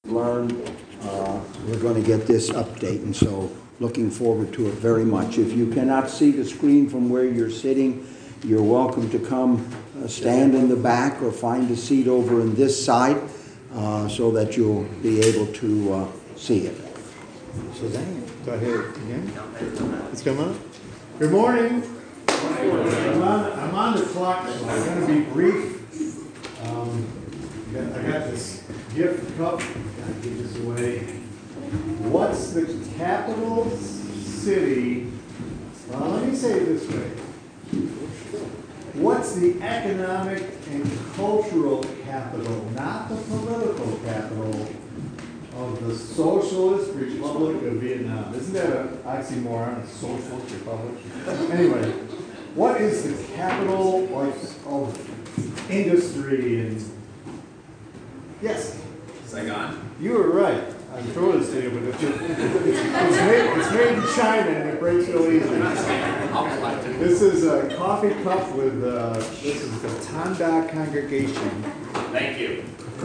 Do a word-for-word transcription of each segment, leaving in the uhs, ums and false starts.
learn. Uh, we're going to get this update, and so looking forward to it very much. If you cannot see the screen from where you're sitting, you're welcome to come uh, stand in the back or find a seat over in this side uh, so that you'll be able to uh, see it. Suzanne, do I hear it again? It's come up. Good morning. I'm on, I'm on the clock, so I'm going to be brief. Um, I got, I got this gift cup. Gotta give this away. What's the capital city? Well, let me say it this way. What's the economic and cultural capital, not the political capital, of the Socialist Republic of Vietnam? Isn't that an oxymoron, a socialist republic? Anyway, what is the capital of, of industry and... Yes? Saigon. You were right. I'm throwing this to you, but it's, it's, it's, made, it's made in China and it breaks real easy. This is a coffee cup with, uh, this is the Tanda congregation. Thank you.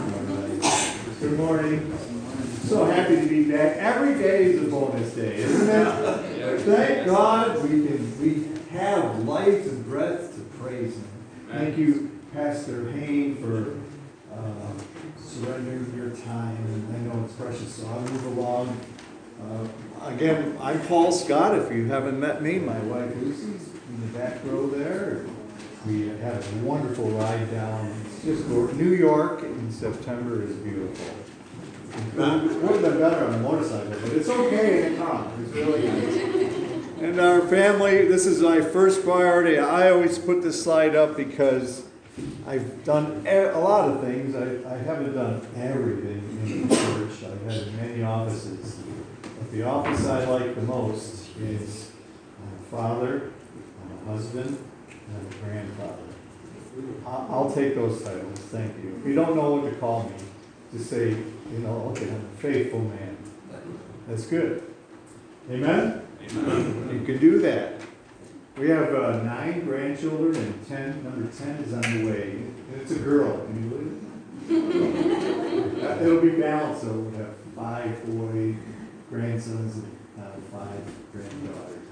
Good morning. So happy to be back. Every day is a bonus day, isn't it? Thank God we can we have life and breath to praise Him. Thank you, Pastor Hayne, for uh, surrendering your time. And I know it's precious, so I'll move along. Uh, again, I'm Paul Scott. If you haven't met me, my wife Lucy's in the back row there. We had a wonderful ride down. It's just New York in September is beautiful. It would have been better on a motorcycle, but it's okay in a car. It's really nice. And our family, this is my first priority. I always put this slide up because I've done a lot of things. I, I haven't done everything in the church. I've had many offices. But the office I like the most is I'm a father, I'm a husband, and I'm a grandfather. I'll, I'll take those titles, thank you. If you don't know what to call me, just say, you know, okay, I'm a faithful man. That's good. Amen? Amen. You can do that. We have uh, nine grandchildren and ten, number ten is on the way. And it's a girl, can you believe it? It'll be balanced, so we have five boy grandsons and uh, five granddaughters.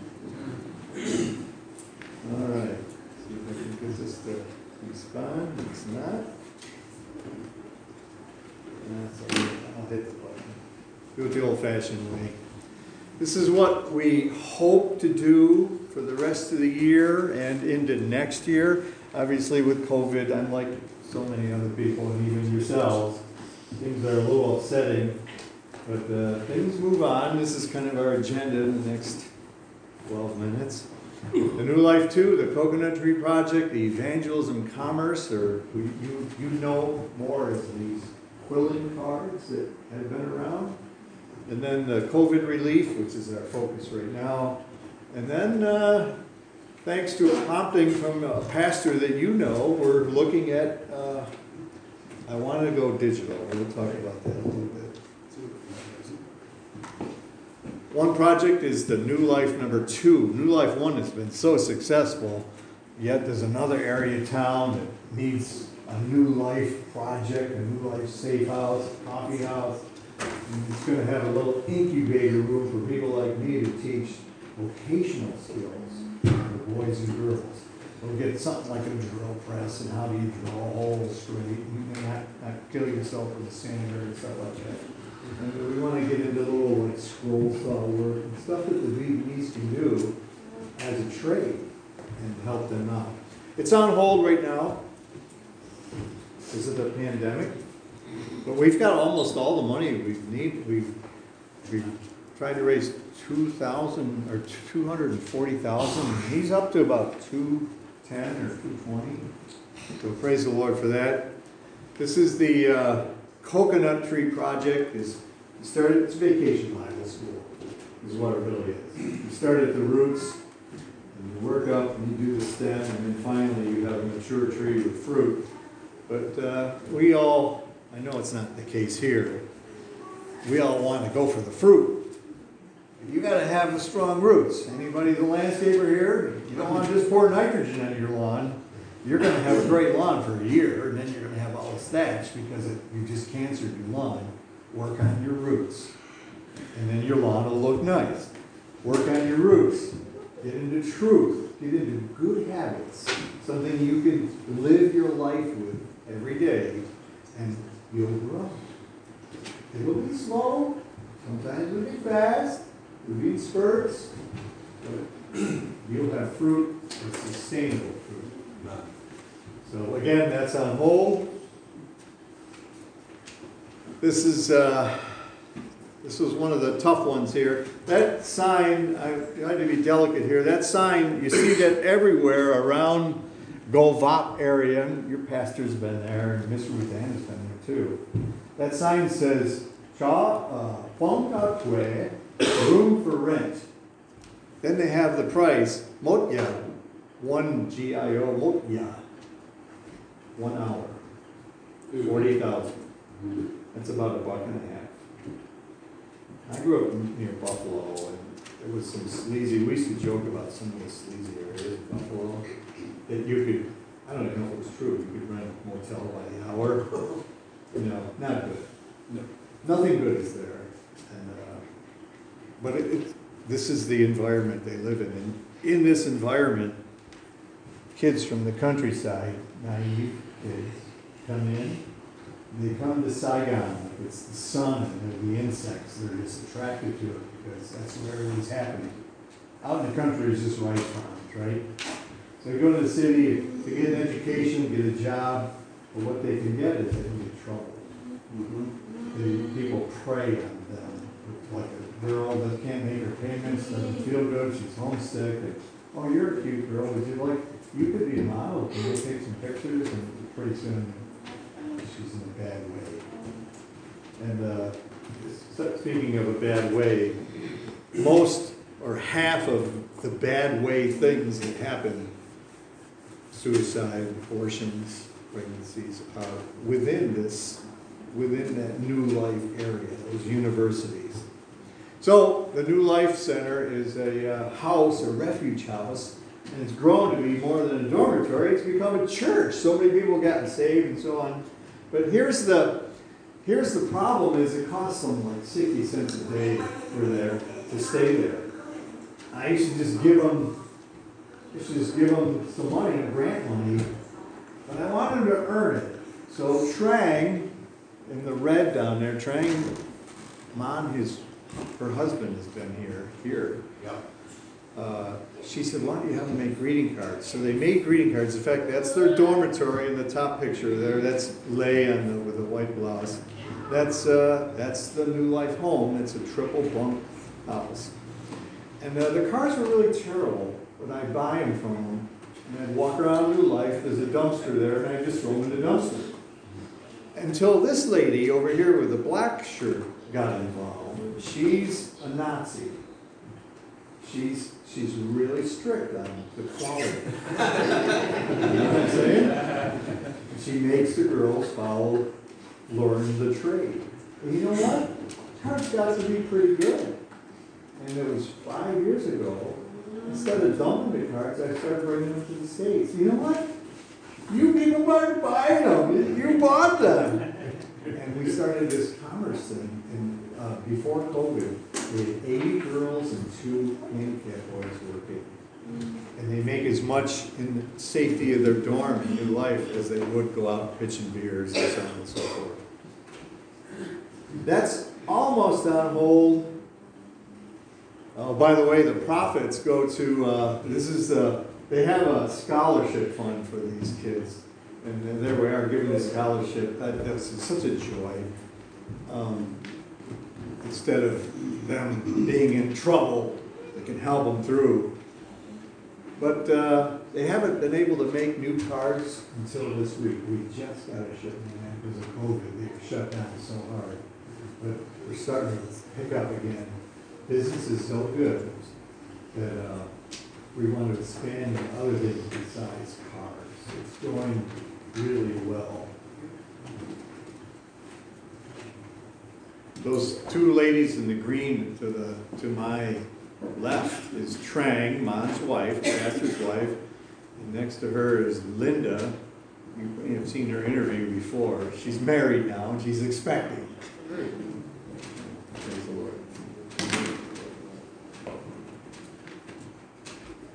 All right. See if I can get this to respond. It's not. That's all right. I'll hit the button. Do it the old-fashioned way. This is what we hope to do for the rest of the year and into next year. Obviously, with COVID, unlike so many other people and even yourselves, things are a little upsetting. But uh, things move on. This is kind of our agenda in the next twelve minutes. The New Life two, the Coconut Tree Project, the Evangelism Commerce, or who you, you know more as these quilling cards that have been around, and then the COVID relief, which is our focus right now, and then uh, thanks to a prompting from a pastor that you know, we're looking at, uh, I want to go digital. We'll talk about that a little bit. One project is the New Life number two. New Life one has been so successful, yet there's another area of town that needs a New Life project, a New Life safe house, coffee house. And it's going to have a little incubator room for people like me to teach vocational skills for boys and girls. We'll get something like a drill press and how do you draw a hole straight. You may not, not kill yourself with a sander and stuff like that. And we want to get into little like scroll saw work and stuff that the Vietnamese can do as a trade and help them out. It's on hold right now. This is the pandemic, but we've got almost all the money we need. We've we've tried to raise two thousand or two hundred and forty thousand. He's up to about two ten or two twenty. So praise the Lord for that. This is the uh, Coconut Tree Project. Is started. It's Vacation Bible School. Is what it really is. You start at the roots, and you work up, and you do the stem, and then finally you have a mature tree with fruit. But uh, we all, I know it's not the case here, we all want to go for the fruit. You got to have the strong roots. Anybody the landscaper here, you don't want to just pour nitrogen on your lawn. You're going to have a great lawn for a year, and then you're going to have all the thatch because it, you just cancered your lawn. work on your roots. And then your lawn will look nice. Work on your roots. Get into truth. Get into good habits. Something you can live your life with every day, and you'll grow. It'll be slow. Sometimes it'll be fast. It'll be in spurts. But you'll have fruit, and sustainable fruit. So again, that's on hold. This is uh, this was one of the tough ones here. That sign, I tried to be delicate here. That sign, you see that everywhere around Golvop area. Your pastor's been there, and Mister Rudan has been there too. That sign says, "Cha Fong Tue, room for rent." Then they have the price, Motya, one G I O Motya, one hour, forty thousand. That's about a buck and a half. I grew up near Buffalo, and there was some sleazy, we used to joke about some of the sleazy areas in Buffalo, that you could, I don't even know if it was true, you could rent a motel by the hour. You know, not good. No. Nothing good is there. And, uh, but it, it, this is the environment they live in. And in this environment, kids from the countryside, naive kids, come in. They come to Saigon, it's the sun and the insects, they're just attracted to it because that's where everything's happening. Out in the country is just rice farms, right? So they go to the city to get an education, get a job, but what they can get is they can get trouble. Mm-hmm. The people prey on them, like a girl that can't make her payments, doesn't feel good, she's homesick. They, oh, you're a cute girl, would you like, you could be a model, can you take some pictures? And pretty soon, she's in a bad way. And uh, speaking of a bad way, most or half of the bad way things that happen, suicide, abortions, pregnancies, are within this, within that New Life area, those universities. So the New Life Center is a uh, house, a refuge house, and it's grown to be more than a dormitory. It's become a church. So many people have gotten saved and so on. But here's the here's the problem: is it costs them like sixty cents a day for there to stay there. I used to just give them, I used to just give them some money, grant money, but I wanted them to earn it. So Trang, in the red down there, Trang, Mom, his her husband has been here here. Yep. Uh, she said, why don't you have them make greeting cards? So they made greeting cards. In fact, that's their dormitory in the top picture there. That's Lay on the, with a white blouse. That's uh, that's the New Life home. It's a triple bunk house. And uh, the cars were really terrible, but I'd buy them from them. And I'd walk around New Life. There's a dumpster there, and I'd just throw them in the dumpster. Until this lady over here with the black shirt got involved. She's a Nazi. She's she's really strict on the quality. You know what I'm saying? She makes the girls follow, learn the trade. And you know what? Cards got to be pretty good. And it was five years ago. Instead of dumping the cards, I started bringing them to the States. You know what? You people weren't buying them. You bought them. And we started this commerce thing. And uh, before COVID, we had eighty girls and two handicapped boys working. And they make as much in the safety of their dorm in New Life as they would go out pitching beers and so on and so forth. That's almost on hold. Oh, by the way, the profits go to, uh, this is, uh, they have a scholarship fund for these kids. And then there we are giving a scholarship. That, that's such a joy. Um, instead of them being in trouble, they can help them through. But uh, they haven't been able to make new cards until this week. We just got a shipment in because of COVID. They were shut down so hard. But we're starting to pick up again. Business is so good that uh, we want to expand in other things besides cars. It's going really well. Those two ladies in the green to the to my left is Trang, Mon's wife, pastor's wife, and next to her is Linda. You may have seen her interview before. She's married now and she's expecting.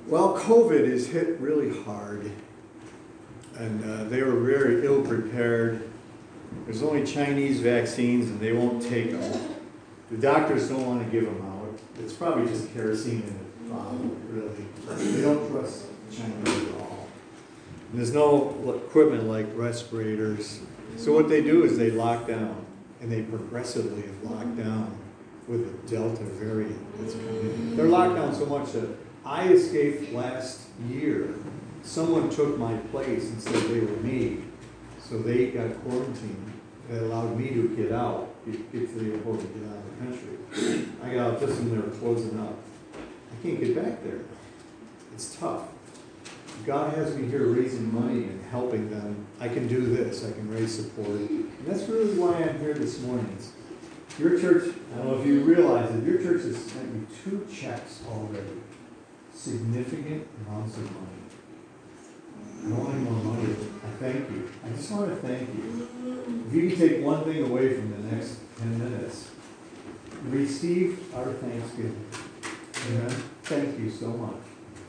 Well, COVID has hit really hard, and uh, they were very ill prepared. There's only Chinese vaccines, and they won't take them. The doctors don't want to give them out. It's probably just kerosene in the bottle, really. They don't trust Chinese at all. And there's no equipment like respirators. So what they do is they lock down, and they progressively lock down with the Delta variant that's coming in. They're locked down so much that I escaped last year. Someone took my place and said they were me. So they got quarantined. That allowed me to get out, get, get to the airport and get out of the country. I got out just when they were closing up. I can't get back there. It's tough. God has me here raising money and helping them. I can do this. I can raise support. And that's really why I'm here this morning. Your church, I don't know if you realize it, your church has sent me two checks already. Significant amounts of money. I don't want any more money. I thank you. I just want to thank you. If you can take one thing away from the next ten minutes, receive our thanksgiving. Amen. Thank you so much.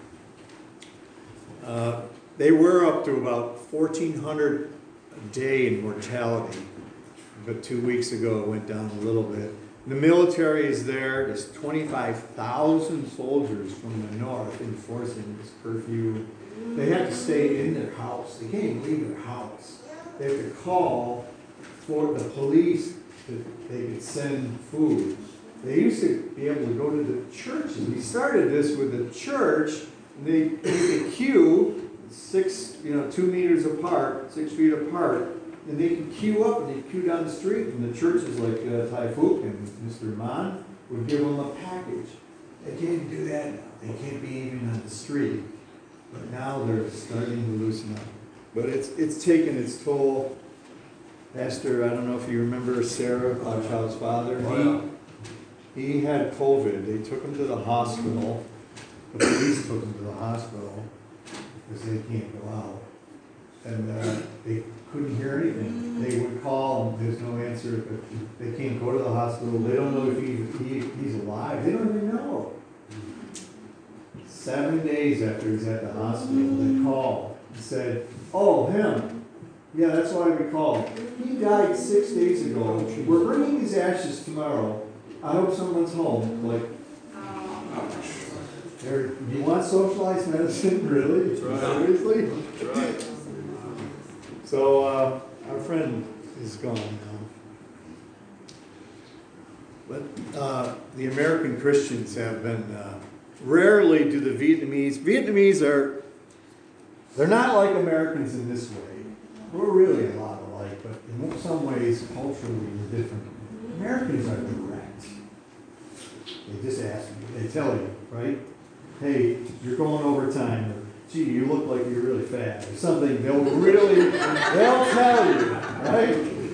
Uh, they were up to about fourteen hundred a day in mortality, but two weeks ago it went down a little bit. The military is there. There's twenty-five thousand soldiers from the north enforcing this curfew. They have to stay in their house. They can't even leave their house. They have to call for the police that they could send food. They used to be able to go to the churches. We started this with the church. And they make a queue, six, you know, two meters apart, six feet apart, and they can queue up and they queue down the street. And the churches like uh, Tai Fook and Mister Mann would give them a package. They can't do that now. They can't be even on the street. But now they're starting to loosen up. But it's it's taken its toll. Pastor, I don't know if you remember Sarah, our child's father. He, he had COVID. They took him to the hospital. The police took him to the hospital because they can't go out. And uh, they couldn't hear anything. They would call and there's no answer. But they can't go to the hospital. They don't know if he, he he's alive. They don't even know. Seven days after he's at the hospital, they called and said, oh, him. Yeah, that's why we called. He died six days ago. We're bringing his ashes tomorrow. I hope someone's home. Like, there, you want socialized medicine? Really? That's right. Seriously? That's right. So, uh, our friend is gone now. But uh, the American Christians have been, uh, rarely do the Vietnamese, Vietnamese are, they're not like Americans in this way. We're really a lot alike, but in some ways, culturally, we're different. Americans are direct. They just ask you, they tell you, right? Hey, you're going over time, or gee, you look like you're really fat, or something. They'll really, they'll tell you, right?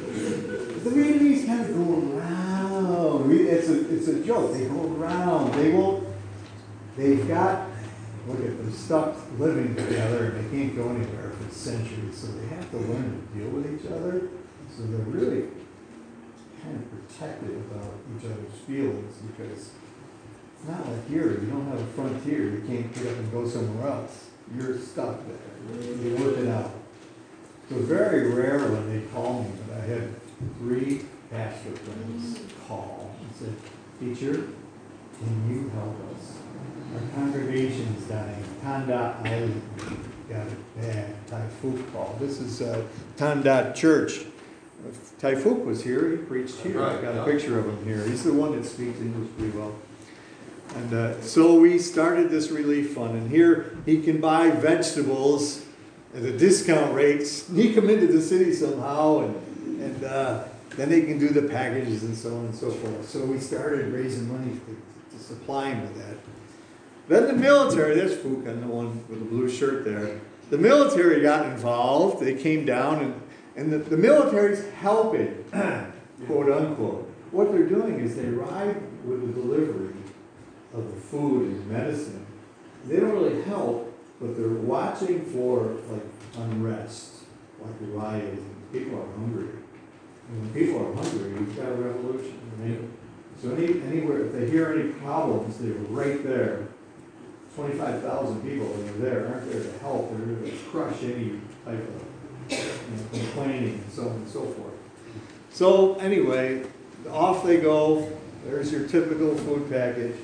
The Vietnamese kind of go around. It's a, it's a joke. They go around. They won't, they've got, look at them stuck living together, and they can't go anywhere for centuries, so they have to learn to deal with each other. So they're really kind of protective about each other's feelings, because it's not like here. You don't have a frontier. You can't get up and go somewhere else. You're stuck there. You work it out. So very rare when they call me, but I had three pastor friends call and said, teacher, can you help us? Our congregation is dying. Tanda Island got a bad Tai Fook call. This is uh, Tanda Church. If Tai Fook was here, he preached here. Right, I got yeah. a picture of him here. He's the one that speaks English pretty well. And uh, so we started this relief fund, and here he can buy vegetables at a discount rate, sneak them into the city somehow, and, and uh, then they can do the packages and so on and so forth. So we started raising money to, to supply him with that. Then the military, there's Fook, and the one with the blue shirt there. The military got involved. They came down, and, and the, the military's helping, quote unquote. What they're doing is they ride with the delivery of the food and medicine. They don't really help, but they're watching for like unrest, like rioting. People are hungry. And when people are hungry, you've got a revolution. Right? So any, anywhere, if they hear any problems, they're right there twenty-five thousand people that are there aren't there to help, they're there to crush any type of, you know, complaining and so on and so forth. So anyway, off they go. There's your typical food package.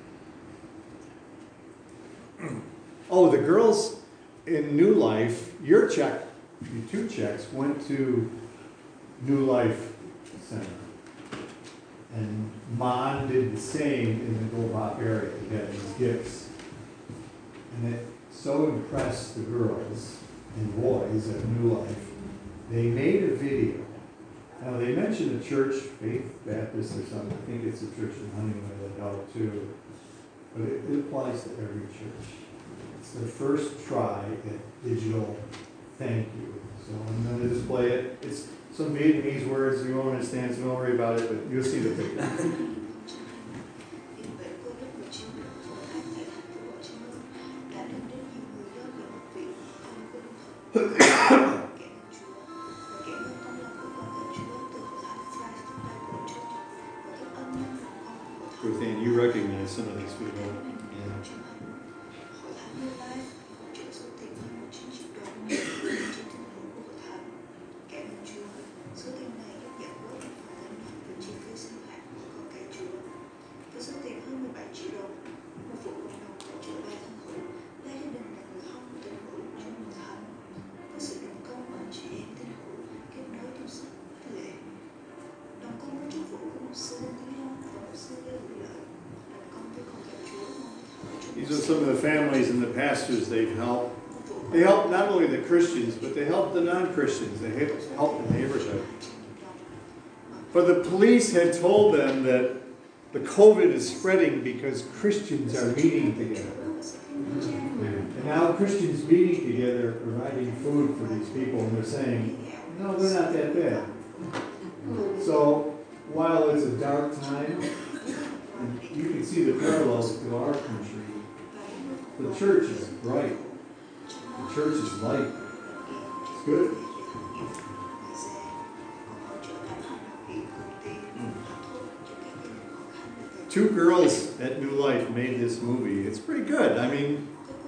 Oh, the girls in New Life, your check, your two checks went to New Life Center. And Mon did the same in the Goldbach area. He had these gifts. And it so impressed the girls and boys at New Life, they made a video. Now, they mentioned a church, Faith Baptist or something. I think it's a church in Huntington, I doubt too. But it, it applies to every church. It's their first try at digital thank you. So I'm going to display it. It's some Vietnamese words you won't understand, so don't worry about it, but you'll see the picture. Ruth Ann, you recognize some of these people. Yeah. These are some of the families and the pastors they've helped. They help not only the Christians, but they help the non-Christians. They help the neighborhood. But the police had told them that the COVID is spreading because Christians are meeting together. And now Christians meeting together, providing food for these people, and they're saying, no, they're not that bad. So while it's a dark time, and you can see the parallels to our country, the church is bright. The church is light. It's good. Two girls at New Life made this movie. It's pretty good. I mean,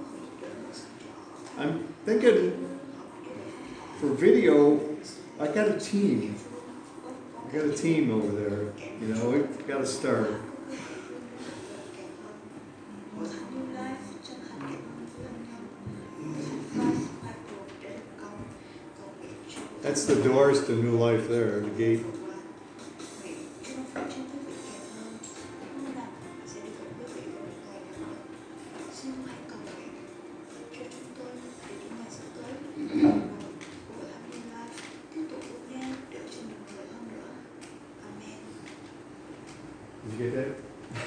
I'm thinking for video, I got a team. I got a team over there. You know, we've got to start. That's the doors to New Life there, the gate. Did you get that?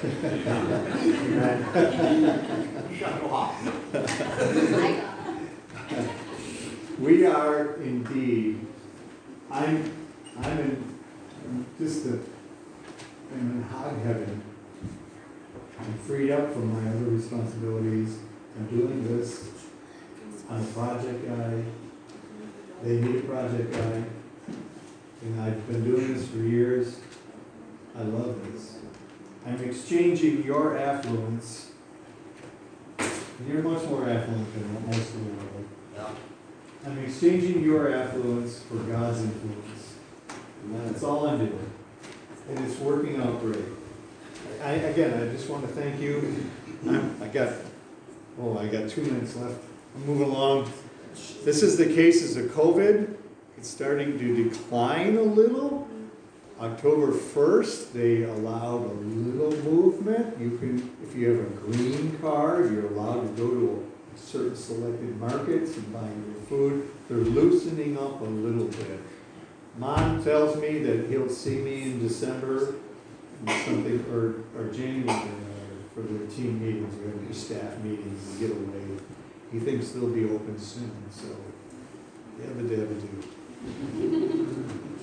We are indeed. I'm, I'm in I'm just a, I'm in hog heaven. I'm freed up from my other responsibilities. I'm doing this. I'm a project guy. They need a project guy. And I've been doing this for years. I love this. I'm exchanging your affluence. You're much more affluent than most of the world. Yeah. I'm exchanging your affluence for God's influence. And that's all I'm doing. And it's working out great. I, again, I just want to thank you. I'm, I got, oh, I got two minutes left. I'm moving along. This is the cases of COVID. It's starting to decline a little. October first, they allowed a little movement. You can, if you have a green card, you're allowed to go to a certain selected markets and buy your food. They're loosening up a little bit. Mon tells me that he'll see me in December, something, or, or January uh, for their team meetings, or their staff meetings, and get away. He thinks they'll be open soon, so yabba dabba do.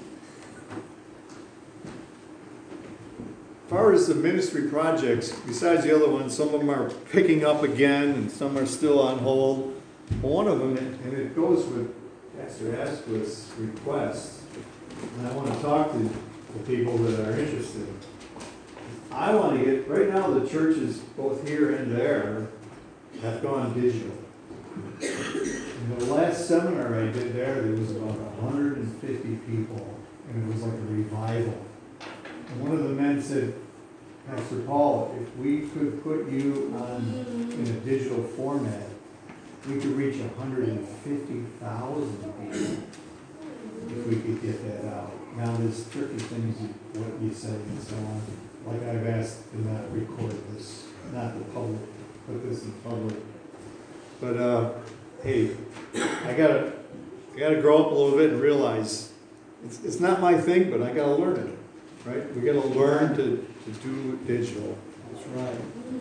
As far as the ministry projects, besides the other ones, some of them are picking up again and some are still on hold. But one of them, and it goes with Pastor Asquith's request, and I want to talk to the people that are interested. I want to get, right now the churches both here and there have gone digital. In the last seminar I did there, there was about one hundred fifty people, and it was like a revival. And one of the men said, Pastor Paul, if we could put you on in a digital format, we could reach one hundred fifty thousand people if we could get that out. Now, there's tricky things, you- what you say and so on. Like I've asked to not record this, not the public, put this in public. But, uh, hey, I gotta, I gotta grow up a little bit and realize it's, it's not my thing, but I gotta learn it, right? We gotta learn to, to do digital. That's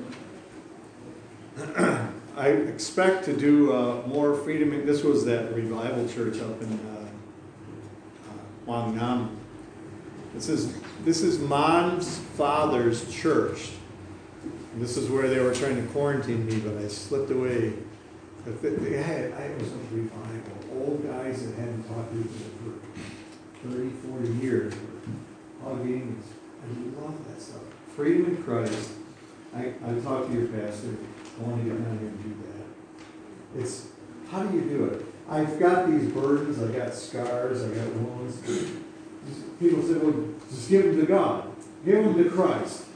right. I expect to do uh, more freedom. This was that revival church up in uh, uh, Wang Nam. This is this is Mom's father's church. And this is where they were trying to quarantine me, but I slipped away. But they, they had I was a revival. Old guys that hadn't talked to each other for thirty, forty years were hugging. I love that stuff. Freedom in Christ. I, I talked to your pastor. I want to get down here and do that. It's, how do you do it? I've got these burdens, I got scars, I got wounds. People say, well, just give them to God. Give them to Christ.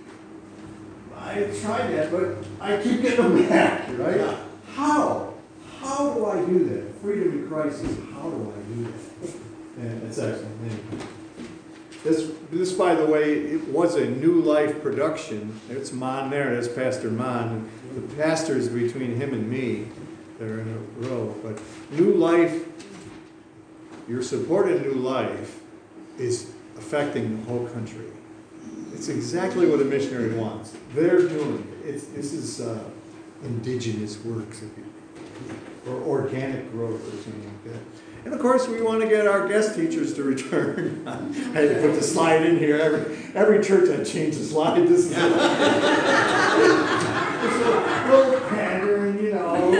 I tried that, but I keep getting them back, right? How? How do I do that? Freedom in Christ is how do I do that? And it's excellent. Anyway. This, this, by the way, it was a New Life production. It's Mon there, that's Pastor Mon. The pastors between him and me, they're in a row. But New Life, your support in New Life is affecting the whole country. It's exactly what a missionary wants. They're doing it. It's, this is uh, indigenous works, if you, or organic growth or something like that. And of course, we want to get our guest teachers to return. I had to put the slide in here. Every, every church I change the slide. This is a little pandering, you know.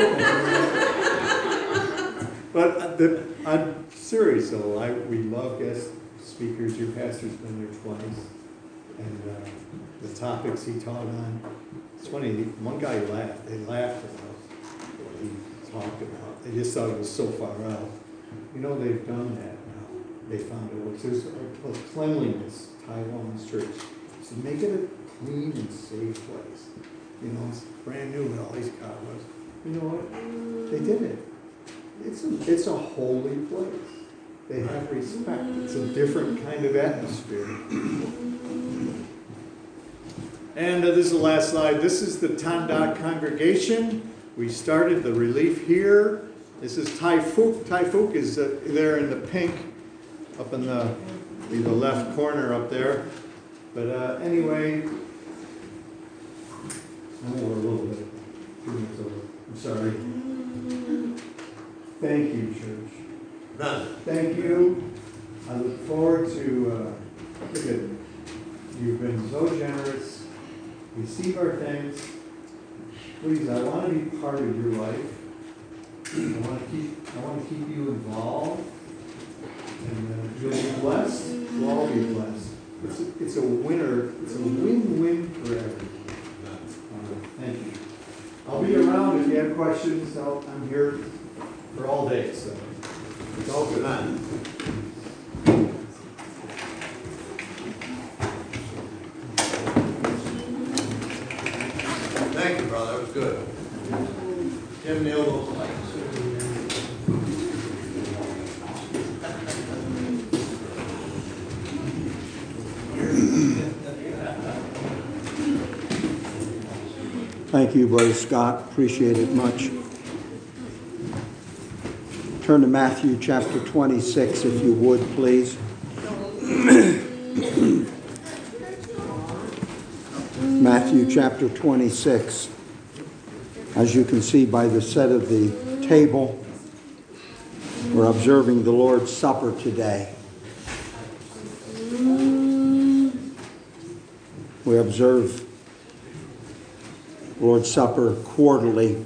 But the, I'm serious, though. I, we love guest speakers. Your pastor's been there twice. And uh, the topics he taught on. It's funny, one guy laughed. They laughed about what he talked about. They just thought it was so far out. You know, they've done that now. They found it works. There's a, a cleanliness, Taiwan's church. So make it a clean and safe place. You know, it's brand new with all these cobwebs. You know what? They did it. It's a, it's a holy place. They have respect. It's a different kind of atmosphere. And uh, this is the last slide. This is the Tandak congregation. We started the relief here. This is Tai Phuc. Tai Phuc is uh, there in the pink, up in the, the left corner up there. But uh, anyway, I'm over a little bit. Two minutes over. I'm sorry. Thank you, church. None. Thank you. I look forward to, uh, look at, you've been so generous. Receive our thanks. Please, I want to be part of your life. I want to keep, I want to keep you involved. And uh, you'll be blessed. We'll all be blessed. It's a, it's a winner. It's a win-win for everyone. Uh, thank you. I'll be around if you have questions. I'll, I'm here for all day, so it's all good. Thank you, brother. That was good. Tim nailed those lights. Thank you, Brother Scott. Appreciate it much. Turn to Matthew chapter twenty-six, if you would, please. Matthew chapter twenty-six. As you can see by the set of the table, we're observing the Lord's Supper today. We observe Lord's Supper quarterly.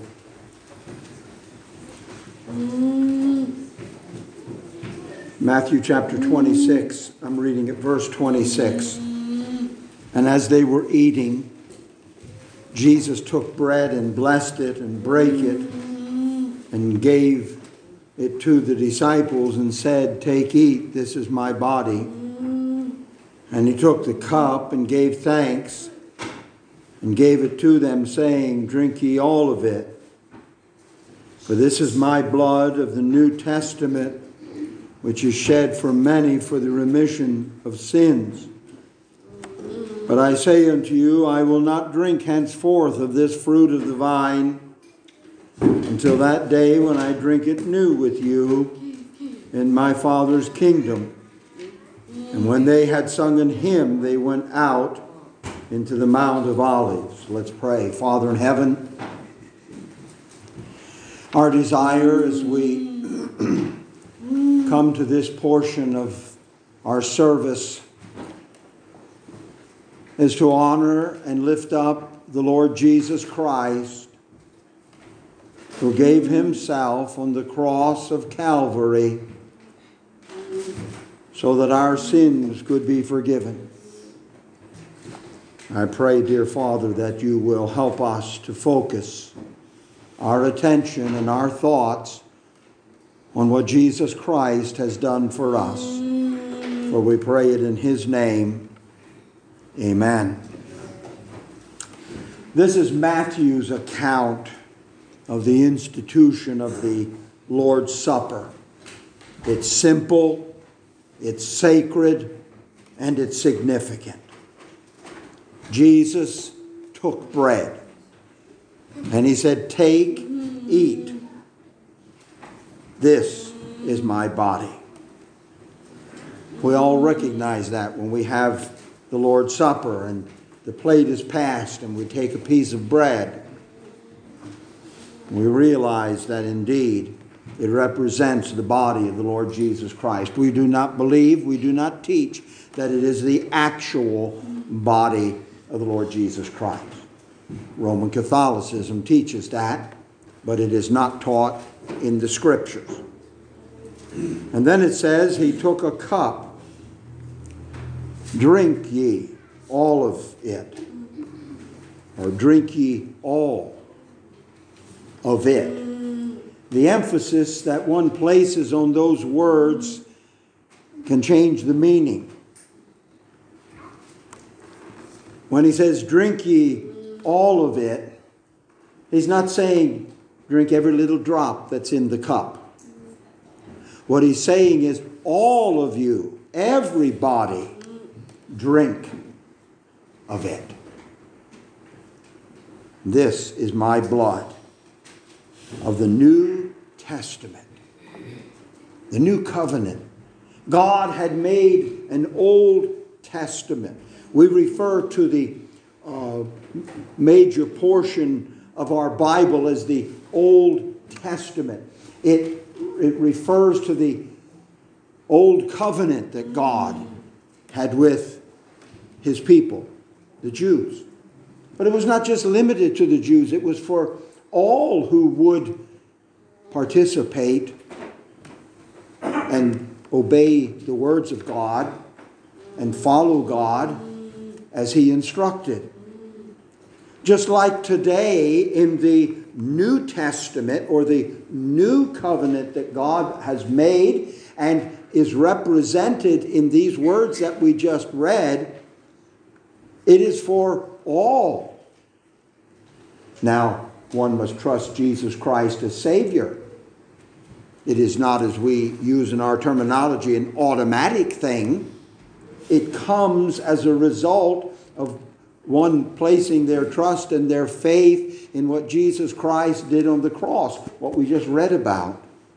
Matthew chapter twenty-six, I'm reading at verse twenty-six. And as they were eating, Jesus took bread and blessed it and brake it and gave it to the disciples and said, "Take, eat, this is my body." And he took the cup and gave thanks and gave it to them, saying, "Drink ye all of it. For this is my blood of the New Testament, which is shed for many for the remission of sins. But I say unto you, I will not drink henceforth of this fruit of the vine until that day when I drink it new with you in my Father's kingdom." And when they had sung an hymn, they went out into the Mount of Olives. Let's pray. Father in heaven, our desire as we come to this portion of our service is to honor and lift up the Lord Jesus Christ, who gave himself on the cross of Calvary so that our sins could be forgiven. I pray, dear Father, that you will help us to focus our attention and our thoughts on what Jesus Christ has done for us. For we pray it in his name. Amen. This is Matthew's account of the institution of the Lord's Supper. It's simple, it's sacred, and it's significant. Jesus took bread and he said, "Take, eat. This is my body." We all recognize that when we have the Lord's Supper and the plate is passed and we take a piece of bread. We realize that indeed it represents the body of the Lord Jesus Christ. We do not believe, we do not teach that it is the actual body of the Lord Jesus Christ. Roman Catholicism teaches that, but it is not taught in the Scriptures. And then it says, he took a cup. "Drink ye all of it," or "drink ye all of it." The emphasis that one places on those words can change the meaning. When he says, "Drink ye all of it," he's not saying drink every little drop that's in the cup. What he's saying is, all of you, everybody, drink of it. This is my blood of the New Testament, the New Covenant. God had made an Old Testament. We refer to the uh, major portion of our Bible as the Old Testament. It, it refers to the Old Covenant that God had with his people, the Jews. But it was not just limited to the Jews. It was for all who would participate and obey the words of God and follow God as he instructed. Just like today in the New Testament, or the new covenant that God has made and is represented in these words that we just read, it is for all. Now, one must trust Jesus Christ as Savior. It is not, as we use in our terminology, an automatic thing. It comes as a result of one placing their trust and their faith in what Jesus Christ did on the cross, what we just read about.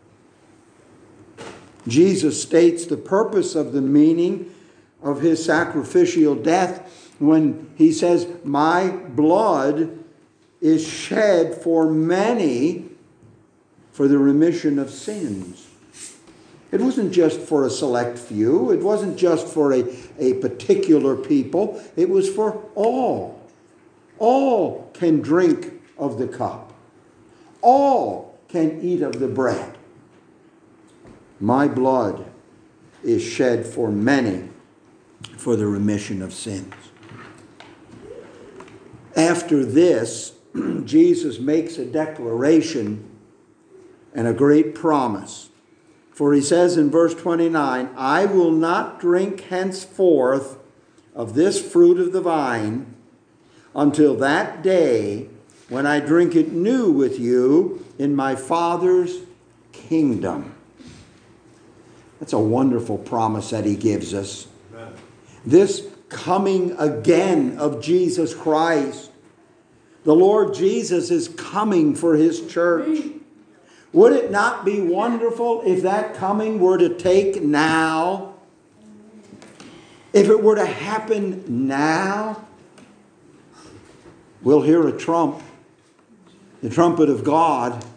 Jesus states the purpose of the meaning of his sacrificial death when he says, "My blood is shed for many for the remission of sins." It wasn't just for a select few. It wasn't just for a, a particular people. It was for all. All can drink of the cup. All can eat of the bread. My blood is shed for many for the remission of sins. After this, Jesus makes a declaration and a great promise. For he says in verse twenty-nine, I will not drink henceforth of this fruit of the vine until that day when I drink it new with you in my Father's kingdom. That's a wonderful promise that he gives us. Amen. This coming again of Jesus Christ. The Lord Jesus is coming for his church. Would it not be wonderful if that coming were to take now? If it were to happen now? We'll hear a trump, the trumpet of God,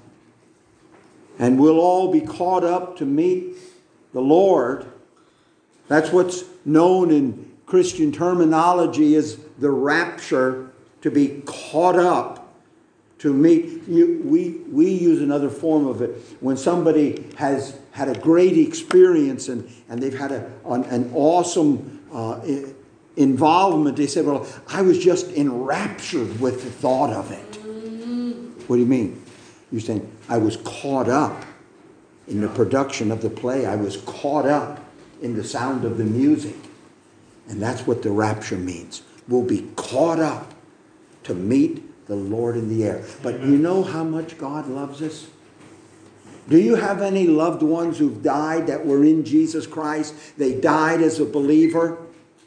and we'll all be caught up to meet the Lord. That's what's known in Christian terminology as the rapture, to be caught up. To meet, you, we, we use another form of it. When somebody has had a great experience and, and they've had a, an, an awesome uh, involvement, they say, well, I was just enraptured with the thought of it. What do you mean? You're saying, I was caught up in the production of the play. I was caught up in the sound of the music. And that's what the rapture means. We'll be caught up to meet the Lord in the air. But Amen. You know how much God loves us? Do you have any loved ones who've died that were in Jesus Christ? They died as a believer.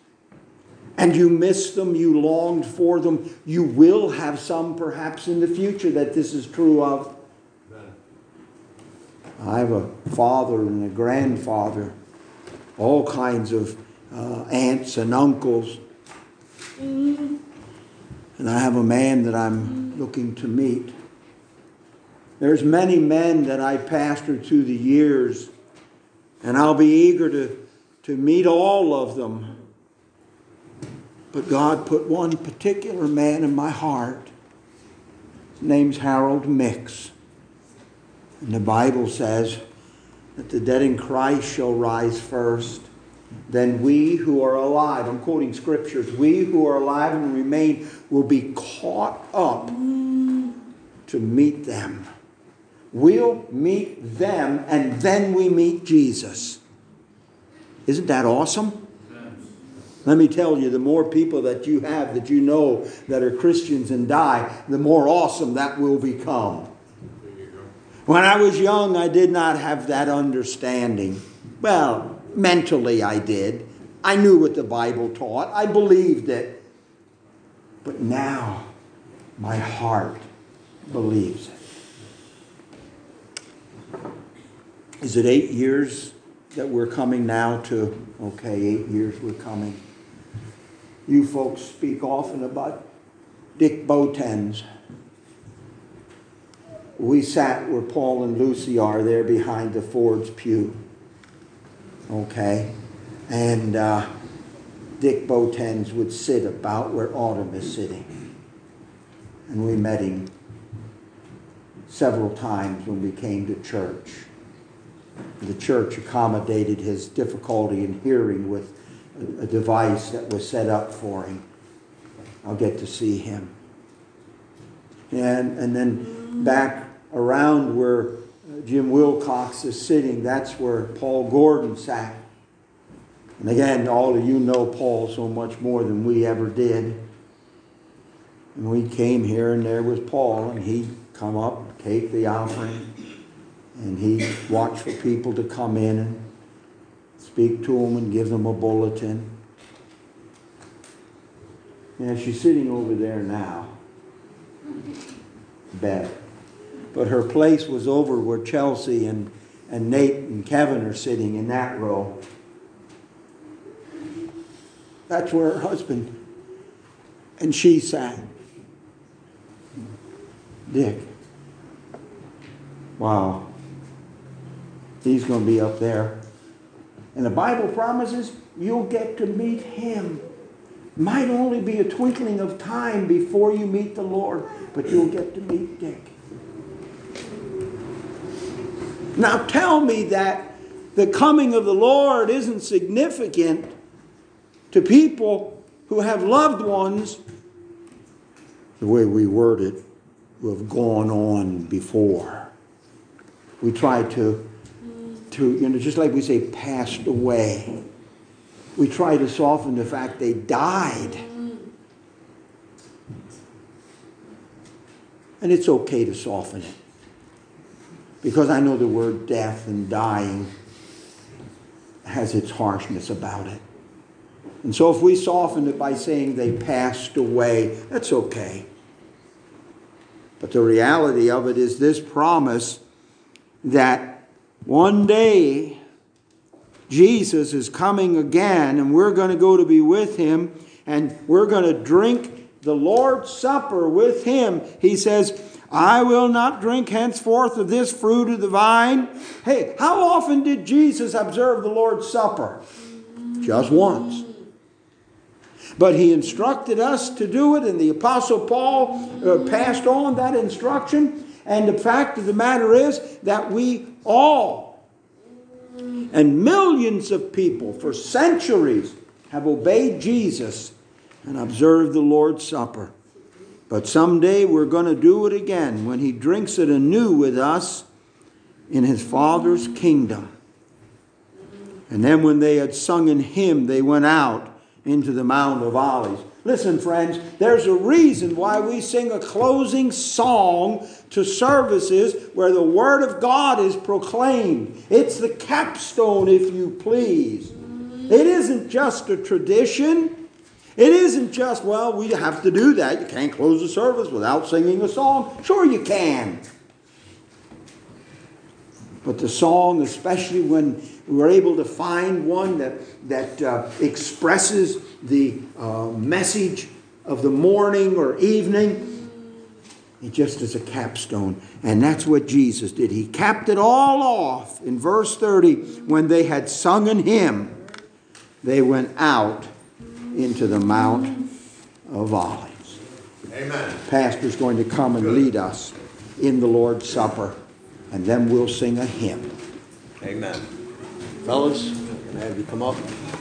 And you missed them. You longed for them. You will have some perhaps in the future that this is true of. Amen. I have a father and a grandfather. All kinds of uh, aunts and uncles. Mm-hmm. And I have a man that I'm looking to meet. There's many men that I pastored through the years, and I'll be eager to, to meet all of them. But God put one particular man in my heart. His name's Harold Mix. And the Bible says that the dead in Christ shall rise first. Then we who are alive, I'm quoting scriptures, we who are alive and remain will be caught up to meet them. We'll meet them and then we meet Jesus. Isn't that awesome? Let me tell you, the more people that you have that you know that are Christians and die, the more awesome that will become. When I was young, I did not have that understanding. Well, mentally I did. I knew what the Bible taught. I believed it. But now, my heart believes it. Is it eight years that we're coming now to? Okay, eight years we're coming. You folks speak often about Dick Botens. We sat where Paul and Lucy are there behind the Ford's pew. Okay? And uh, Dick Botens would sit about where Autumn is sitting. And we met him several times when we came to church. The church accommodated his difficulty in hearing with a, a device that was set up for him. I'll get to see him. And, and then back around where Jim Wilcox is sitting, that's where Paul Gordon sat. And again, all of you know Paul so much more than we ever did. And we came here and there was Paul, and he'd come up, take the offering, and he'd watch for people to come in and speak to them and give them a bulletin. Yeah, she's sitting over there now. Bev. But her place was over where Chelsea and, and Nate and Kevin are sitting in that row. That's where her husband and she sat. Dick. Wow. He's going to be up there. And the Bible promises you'll get to meet him. Might only be a twinkling of time before you meet the Lord, but you'll get to meet Dick. Now tell me that the coming of the Lord isn't significant to people who have loved ones the way we word it, who have gone on before. We try to, to, you know, just like we say, passed away. We try to soften the fact they died. And it's okay to soften it. Because I know the word death and dying has its harshness about it. And so if we soften it by saying they passed away, that's okay. But the reality of it is this promise that one day Jesus is coming again and we're going to go to be with him and we're going to drink the Lord's Supper with him. He says, I will not drink henceforth of this fruit of the vine. Hey, how often did Jesus observe the Lord's Supper? Just once. But he instructed us to do it, and the Apostle Paul uh, passed on that instruction. And the fact of the matter is that we all, and millions of people for centuries, have obeyed Jesus and observed the Lord's Supper. But someday we're going to do it again when he drinks it anew with us in his Father's kingdom. And then when they had sung an hymn, they went out into the Mount of Olives. Listen, friends, there's a reason why we sing a closing song to services where the Word of God is proclaimed. It's the capstone, if you please. It isn't just a tradition. It isn't just, well, we have to do that. You can't close the service without singing a song. Sure you can. But the song, especially when we're able to find one that, that uh, expresses the uh, message of the morning or evening, it just is a capstone. And that's what Jesus did. He capped it all off in verse thirty. When they had sung an hymn, they went out into the Mount of Olives. Amen. Pastor's going to come and lead us in the Lord's Supper, and then we'll sing a hymn. Amen. Fellas, can I have you come up?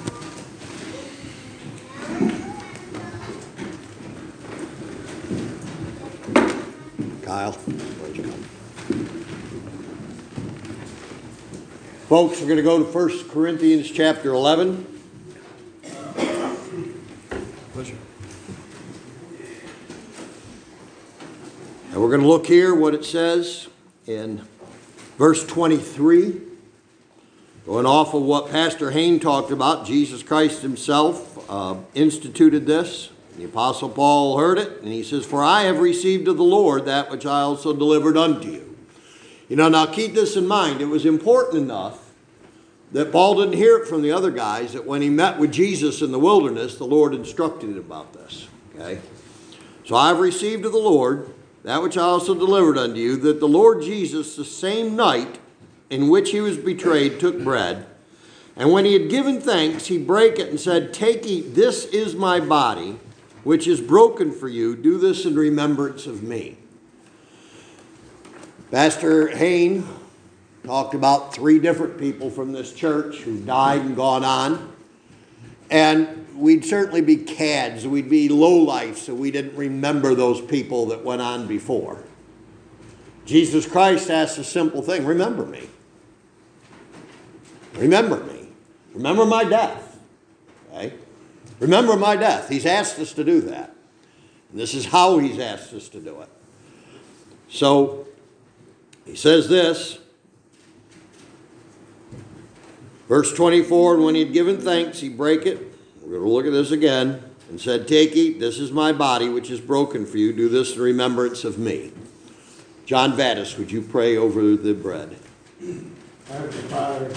Kyle, where'd you come? Folks, we're going to go to First Corinthians chapter eleven. And we're going to look here what it says in verse twenty-three. Going off of what Pastor Hain talked about, Jesus Christ himself uh, instituted this. The Apostle Paul heard it, and he says, for I have received of the Lord that which I also delivered unto you. You know, now keep this in mind. It was important enough that Paul didn't hear it from the other guys, that when he met with Jesus in the wilderness, the Lord instructed him about this. Okay? So I have received of the Lord that which I also delivered unto you, that the Lord Jesus, the same night in which he was betrayed, took bread. And when he had given thanks, he brake it and said, take, eat, this is my body, which is broken for you. Do this in remembrance of me. Pastor Hain talked about three different people from this church who died and gone on. And we'd certainly be cads. We'd be lowlifes, so we didn't remember those people that went on before. Jesus Christ asked a simple thing. Remember me. Remember me. Remember my death. Okay? Remember my death. He's asked us to do that. And this is how he's asked us to do it. So, he says this. Verse twenty-four, and when he had given thanks, he brake it. We're going to look at this again. And said, take, eat, this is my body, which is broken for you. Do this in remembrance of me. John Vaddis, would you pray over the bread? Heavenly Father,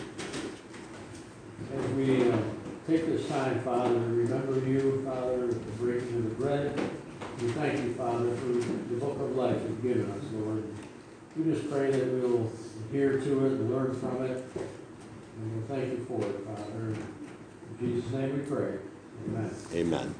as we uh, take this time, Father, to remember you, Father, the breaking of the bread, we thank you, Father, for the book of life you've given us, Lord. We just pray that we'll adhere to it and learn from it, and we'll thank you for it, Father. In Jesus' name we pray. Amen. Amen.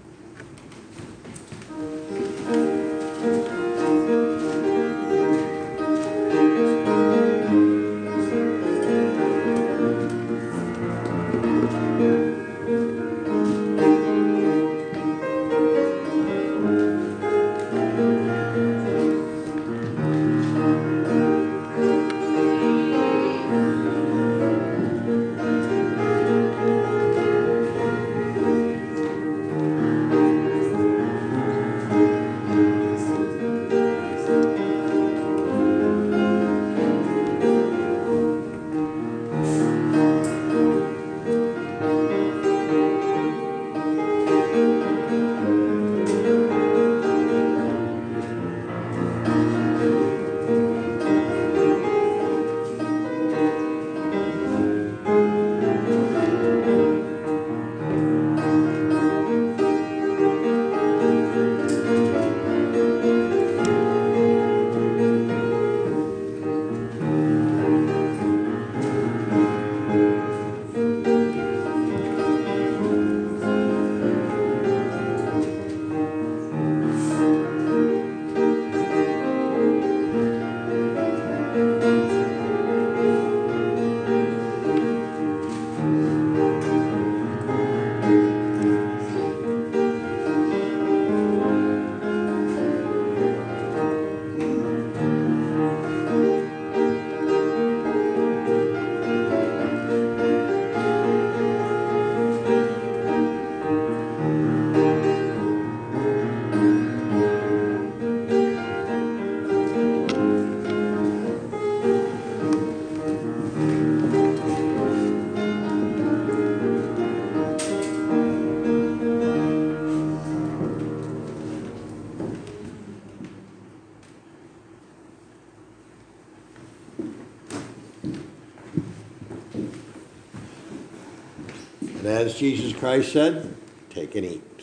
And as Jesus Christ said, take and eat.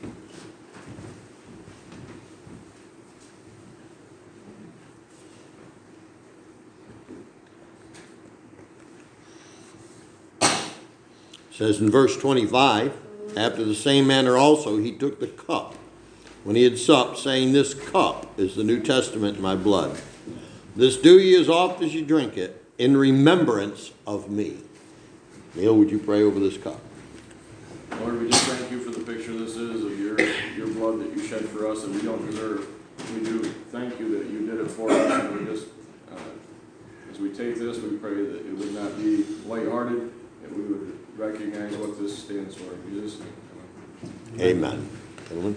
It says in verse twenty-five, after the same manner also he took the cup when he had supped, saying, this cup is the New Testament in my blood. This do ye as oft as you drink it, in remembrance of me. Neil, would you pray over this cup? Lord, we just thank you for the picture this is of your, your blood that you shed for us that we don't deserve. We do thank you that you did it for us, and we just, uh, as we take this, we pray that it would not be lighthearted, that we would recognize what this stands for. In Jesus' name, Amen. Gentlemen.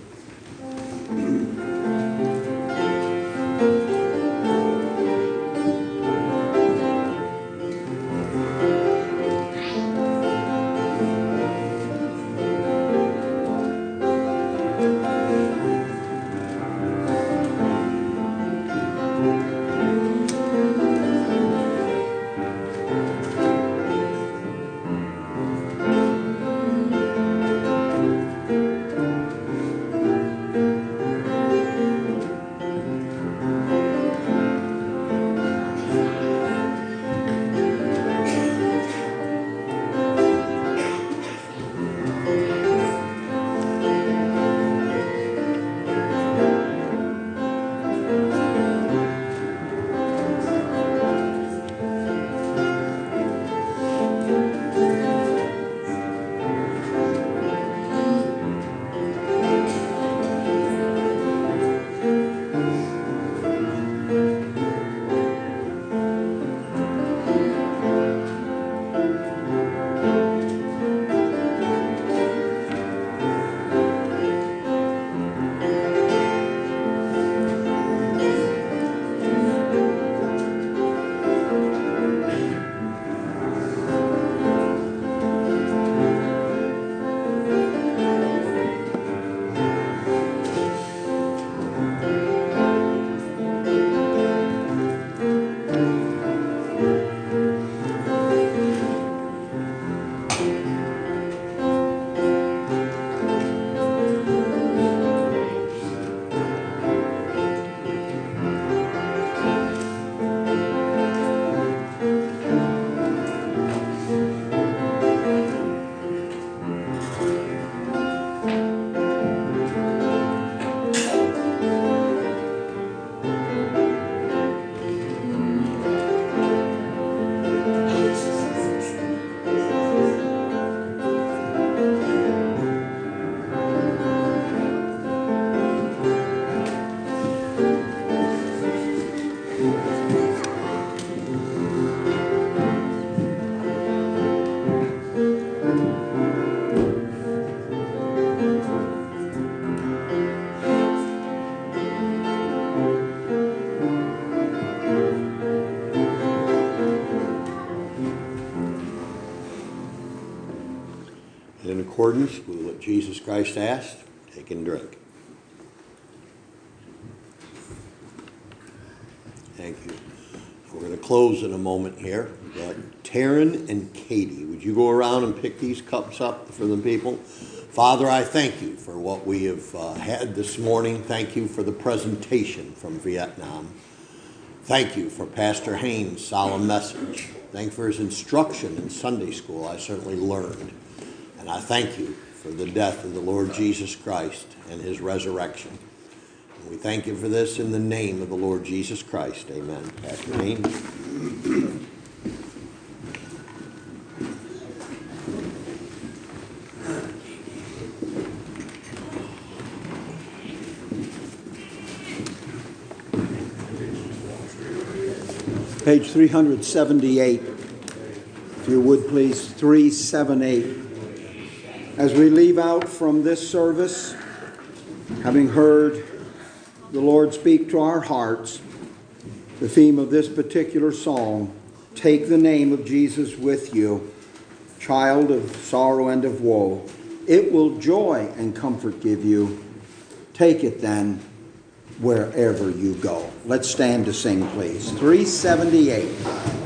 In accordance with what Jesus Christ asked, take and drink. Thank you. We're going to close in a moment here. But Taryn and Katie, would you go around and pick these cups up for the people? Father, I thank you for what we have uh, had this morning. Thank you for the presentation from Vietnam. Thank you for Pastor Haynes' solemn message. Thank you for his instruction in Sunday school. I certainly learned. And I thank you for the death of the Lord Jesus Christ and his resurrection. And we thank you for this in the name of the Lord Jesus Christ. Amen. Pastor Haynes. Page three seventy-eight, if you would please, three seventy-eight. As we leave out from this service, having heard the Lord speak to our hearts, the theme of this particular song, take the name of Jesus with you, child of sorrow and of woe. It will joy and comfort give you. Take it then wherever you go. Let's stand to sing, please. three seventy-eight.